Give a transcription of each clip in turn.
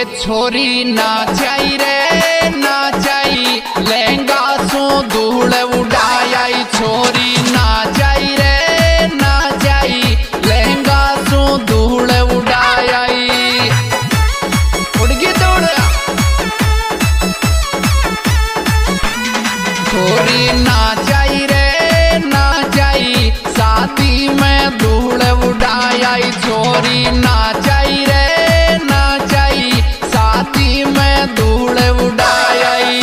छोरी ना जाई रे ना जाई लहंगा सो धूल उड़ाई। छोरी ना जाई रे ना जाई लहंगा सो धूल उड़ाई। उड़गी दौड़ छोरी ना जाई रे ना जाई शादी में धूल उड़ाई। छोरी ना जाई रे ना जाई शादी में धूल उड़ाई।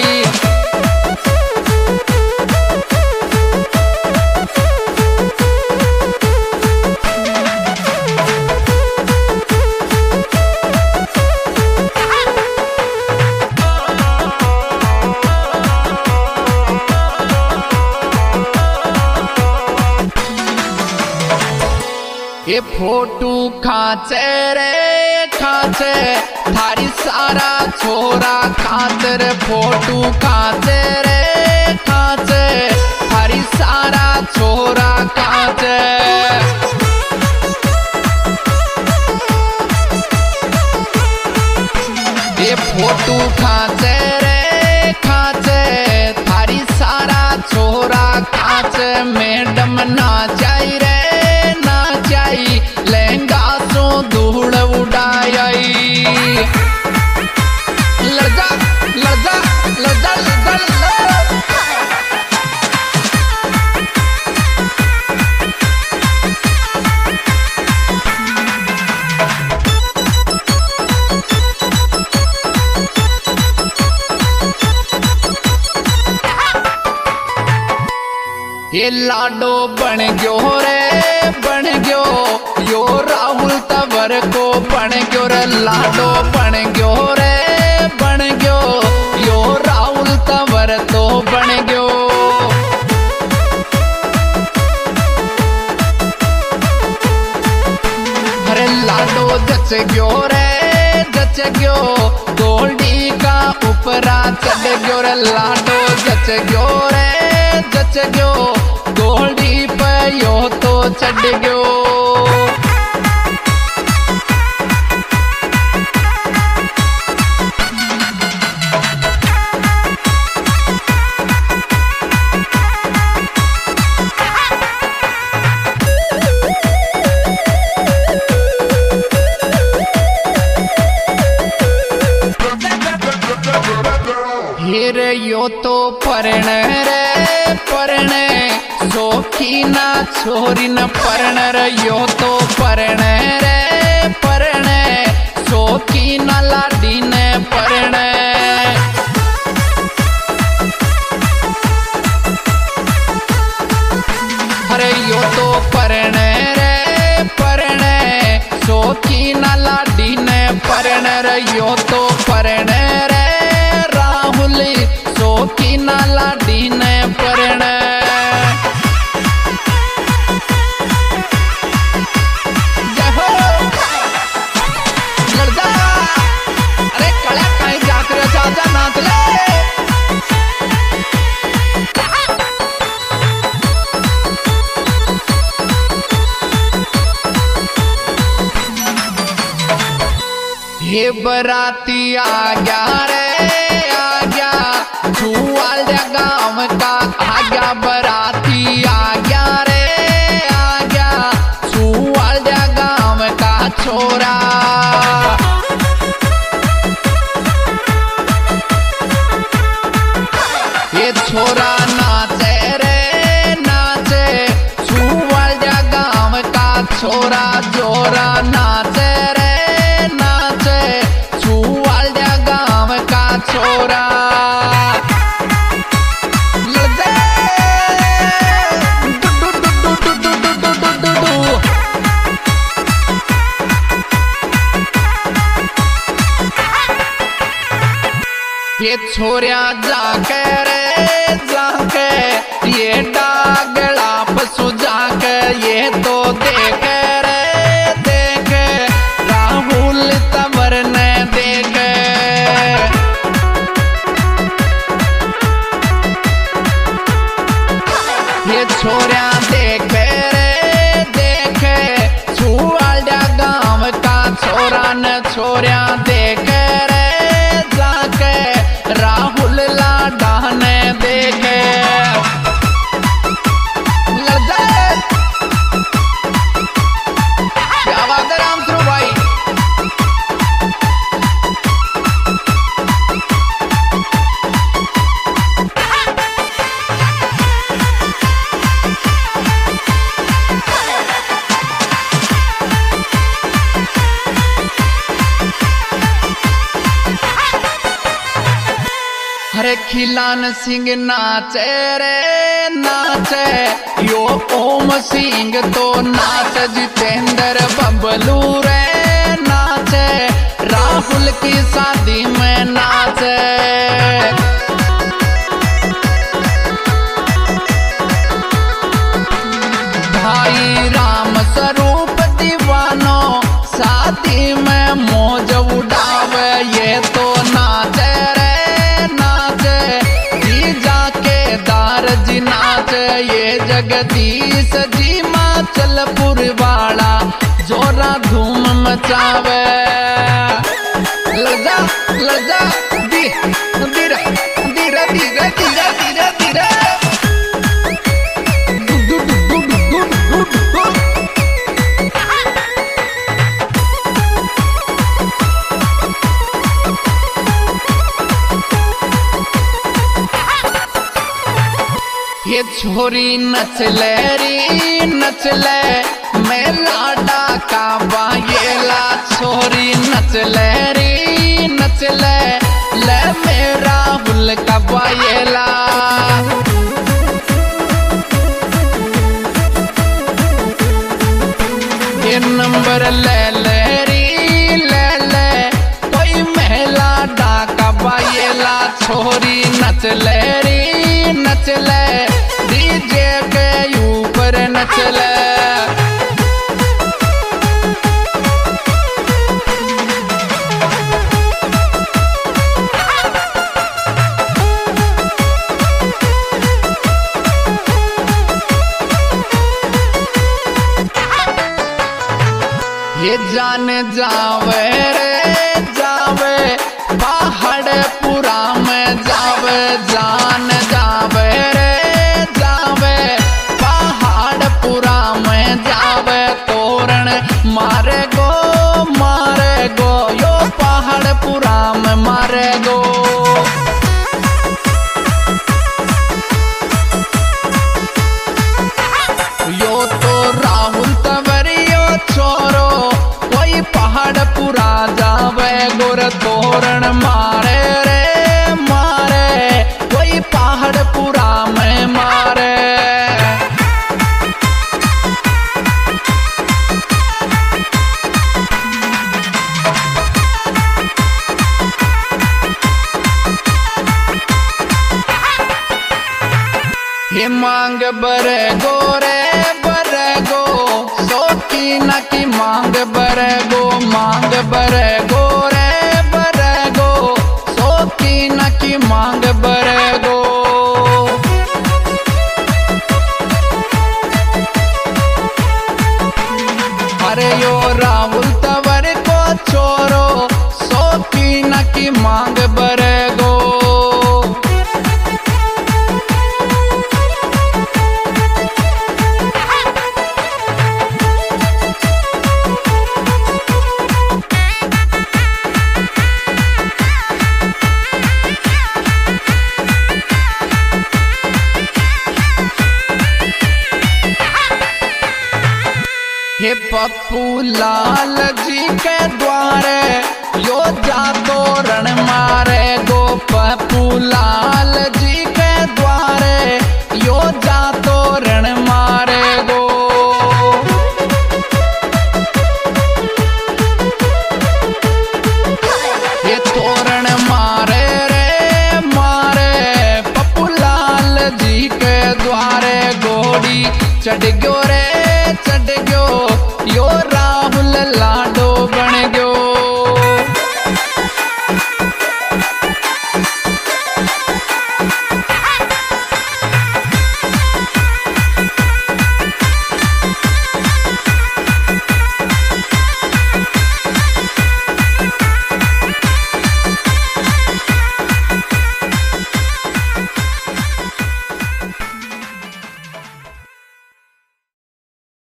ये फोटो खाचे रे खाचे थारी सारा छोरा खातर। फोटो खाचे रे खाचे थारी सारा छोरा खाचे। ये फोटो खाचे रे खाचे थारी सारा छोरा खाचे। मैडम ना जाई रे ना जाई लहंगा सो धूल उड़ाई। लड़जा लड़जा लड़जा लड़जा ये लाडो बन गयो रे बन गयो यो राहुल तवर को बन गयो रे। लाडो बन गयो रे बन गयो यो राहुल तवर तो बन गयो। अरे लाडो जच गयो रे जच गयो गोल्डी का ऊपरा चढ़ गयो रे। लाडो जच गयो रे जच गयो गोल्डी पे यो तो चढ़ गयो। हिर यो तो परण रे परण सोखी ना छोरी न परण रे। यो तो परण रे परण सोखी ना लाडी ने परण। अरे यो तो परण रे परण सोखी ना लाडी ने परण रे। यो तो परण रे राहुल सोखी ना लाडी ने परण। अरे कड़ा कहीं जाकर चाचा नाच ले। ये बराती आ गया रे आ गया छुआल गाँव का आ गया। बराती आ गया रे आ गया छुआल गाँव का छोरा। ये छोरा नाचे रे नाचे छुआल गाँव का छोरा। जोरा नाचे रे नाचे छुआल गाँव का छोरा। ये छोरिया जाके रे जाके ये डागला पशु जाके ये तो देख रे देख राहुल तंवर ने देख। ये छोरिया देख रे देख छुआल गाँव का छोरा न छोरिया देख। हरे खिलान सिंह नाचे रे नाचे यो ओम सिंह तो नाच जितेंद्र बबलू रे नाचे राहुल की शादी में नाचे भाई राम स्वरूप दीवानो शादी में मौज उड़ावे ये तो नाचे रे नाचे जी जाके दार जी नाचे ये जगदीश जी माचलपुर वाला जोरा धूम मचावे लजा लजा दी धीरे धीरे धीरे धीरे धीरे धीरे ये छोरी नचले री नचले मैं लाडा का बायेला छोरी नचले री नचले ले मेरा हुल का बायेला ये नंबर ले ले री ले ले कोई महिला डाका बायेला छोरी नचले री नचले डीजे के ऊपर नचले ये जान जावे रे जावे पहाड़पुरा में जावे जान जावे रे जावे पहाड़पुरा में जावे तोरण मारे गो यो पहाड़पुरा में मारे गो यो तो राहुल तवरियो छोरो कोई पहाड़पुरा जावे गोर तोरण मारे रे मारे कोई पहाड़पुरा में मारे ये मांग बरे गोरे बरे गो सोकी न की मांग बरे गो मांग बरे गोरे बरे गो सोकी न की मांग बरे गो अरे यो राहुल तवर को छोरो सोकी न की मांग बरे गो हे पप्पू लाल जी के द्वारे यो जातो रण मारे गो पप्पू लाल जी के द्वारे यो जातो रण मारे गो ये तोरण मारे रे मारे पप्पू लाल जी के द्वारे घोड़ी चढ़ गयो रे चढ़ गयो